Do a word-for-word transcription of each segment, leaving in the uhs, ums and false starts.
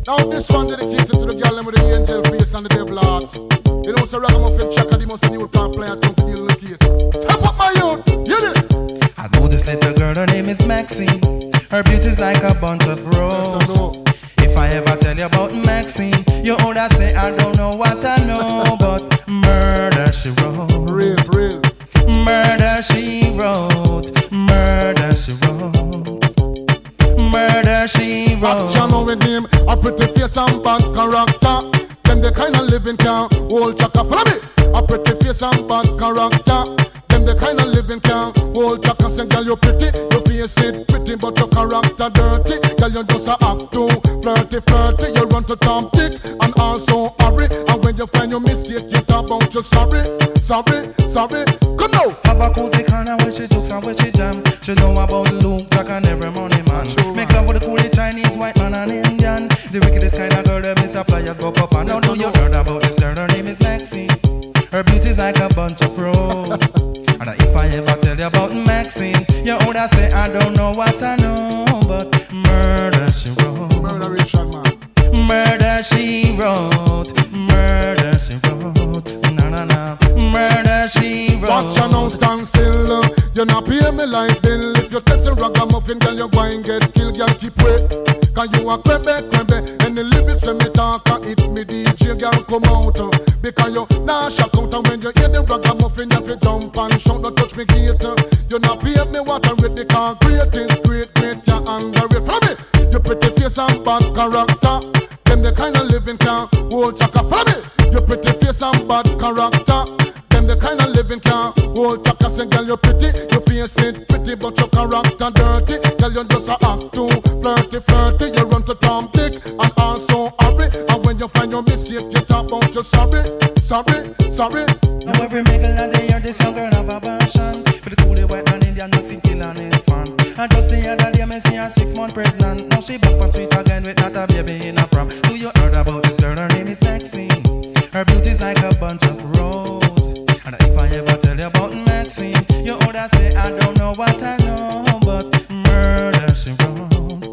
Now this one dedicated to the girl with the angel face and the devil heart. You know, so Ragamuffin Chaka, the most new car players come to deal with the case. Step up my youth, hear this. I know this little girl, her name is Maxine. Her beauty's like a bunch of roses. If I ever tell you about Maxine, you older say I don't know what I know, but murder she wrote. Real, real. Murder she wrote. Murder she wrote. Murder she wrote. Action with him, a pretty face and bad character. Them the kind of living can hold Chaka. Follow me. A pretty face and bad character. Them the kind of living can hold Chaka. Say, girl, you pretty, your face it pretty, but your character dirty. Girl, you just a act too flirty, flirty. You run to Tom Dick and also hurry. And when you find your mistake, you talk about you sorry, sorry, sorry. Come now. Have a cozy corner where she jokes and where she jam. She know about Luke Jack and every money man. True, Make love with the coolie Chinese, white man and Indian. The wickedest kind of girl, them is a flyers go up and now know you heard about this girl. Her name is Maxine. Her beauty's like a bunch of roses. And if I ever tell you about Maxine, you older say I don't know what I know, but murder she wrote. Murder Richard, man. Murder she wrote. Murder she wrote. Na na na. Murder she wrote. Watch you now stand still. You not pay me like bill. If you're testing Ragamuffin, girl, you going get killed. Girl, keep wait. Cause you a crebe, crebe. And the lyrics when me talk, hit me D J, girl, come out. Because you nah shock out. And when you hear the Ragamuffin, you have to jump and shout. Don't touch me gate. You not pay me what I'm ready. Cause great is great, great, you under it. Follow me. You pretty face and bad character. Them the kind of living can hold Chaka. Follow me. You pretty face and bad character. Them the kind of living can hold Chaka. Say, girl, you pretty, you face it pretty, but your character dirty. Girl, you just a act too flirty, flirty. You run to Tom Dick and also hurry. And when you find your mistake, you talk about you sorry, sorry, sorry. Now every middle of the year, this young girl have a passion for the coolie white man Indian, Mexican kill and his fan. And just the other day, me see her six months pregnant. Now she back for sweet again with not a baby in a prom. Do you heard about this girl? Her name is Maxine. Her beauty's like a bunch of roses. And if I ever tell you about Maxine, you older say I don't know what I know, but murder she wrote.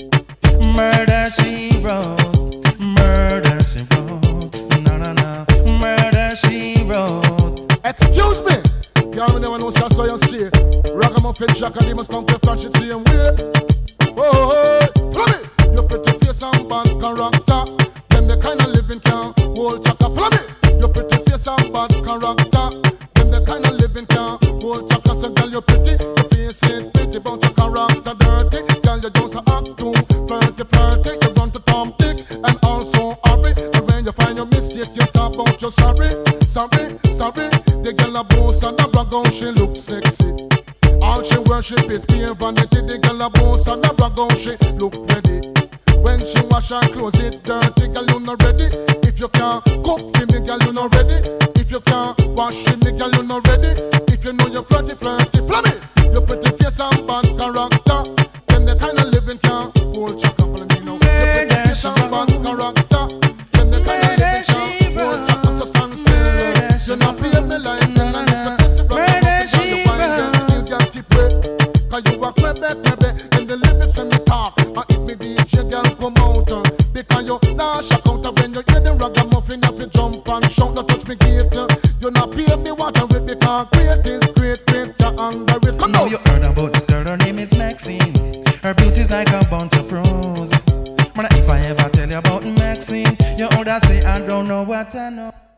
Murder she wrote. Murder she wrote. Na na na. Murder she wrote. Excuse me. Y'all never know so I saw you stay. Ragamuffin Chaka, they must come to flash it same way. Oh, oh, oh. Follow me. Your pretty face and bad character. Them the kind of living can hold Chaka. Follow me. Your pretty face and bad character. Them the kind of living can hold Chaka. So girl, you pretty, your face ain't pretty, but your character dirty. Girl, you just a act too flirty, flirty. You run to Tom Dick and also hurry. And when you find your mistake, you talk about you sorry, sorry, sorry. The girl a boss and a brag on, she look sexy. All she worship is pure vanity. The girl a boss and a brag on, she look ready. When she wash her clothes, it dirty, girl, you not ready. If you can't cook for me, girl, you not ready. If you can't wash for me, girl, you not ready. If you know you're flirty, flirty, flummy. You pretty face and bad character. Then the kind of living can hold Chaka. Follow me now. You pretty face and bad character. Then the kind of living can hold Chaka. So stand still. You not pay me like them. And if you test it right, you find them. You can't keep it. Cause you a crebe, crebe. And the lyrics when me talk. And if me D J, girl, come out. Because you nah shock out. When you hear the Ragamuffin, you have to jump and shout. Don't touch me gate. You not pay me what I'm with. Because great is great, great, you under it. Come now on. You heard about this girl, her name is Maxine. Her beauty's like a bunch of roses. But if I ever tell you about Maxine, you older say I don't know what I know.